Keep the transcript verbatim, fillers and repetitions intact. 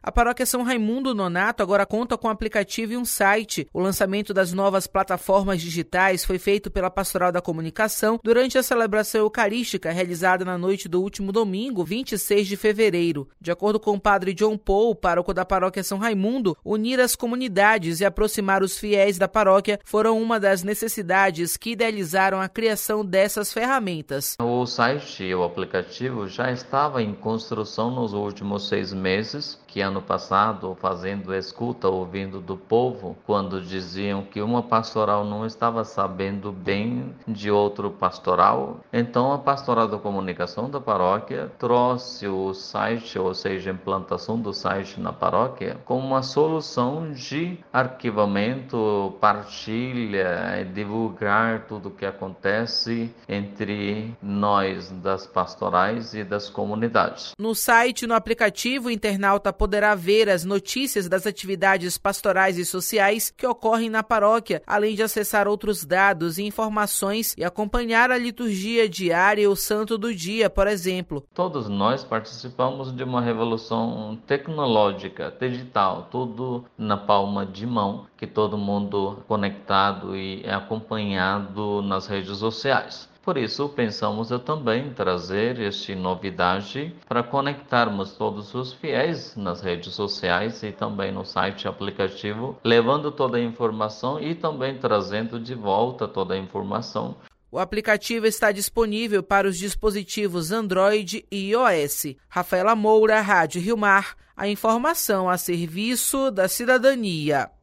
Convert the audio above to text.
A Paróquia São Raimundo Nonato agora conta com um aplicativo e um site. O lançamento das novas plataformas digitais foi feito pela Pastoral da Comunicação durante a celebração eucarística realizada na noite do último domingo, vinte e seis de fevereiro. De acordo com o padre John Paul, pároco da Paróquia São Raimundo, unir as comunidades e aproximar os fiéis da paróquia foram uma das necessidades que idealizaram a criação dessas ferramentas. O site e o aplicativo já estava em construção nos últimos seis meses, que ano passado, fazendo escuta, ouvindo do povo, quando diziam que uma pastoral não estava sabendo bem de outro pastoral. Então a Pastoral da Comunicação da paróquia trouxe o site, ou seja, a implantação do site na paróquia, como uma solução de arquivamento, partilha, divulgar tudo o que acontece entre nós das pastorais e das comunidades. No site e no aplicativo, o internauta poderá ver as notícias das atividades pastorais e sociais que ocorrem na paróquia, além de acessar outros dados e informações e acompanhar a liturgia diária e o santo do dia, por exemplo. Todos nós participamos de uma revolução tecnológica, digital, tudo na palma de mão, que todo mundo conectado e acompanhado nas redes sociais. Por isso, pensamos eu também trazer esta novidade para conectarmos todos os fiéis nas redes sociais e também no site e aplicativo, levando toda a informação e também trazendo de volta toda a informação. O aplicativo está disponível para os dispositivos Android e iOS. Rafaela Moura, Rádio Rio Mar, a informação a serviço da cidadania.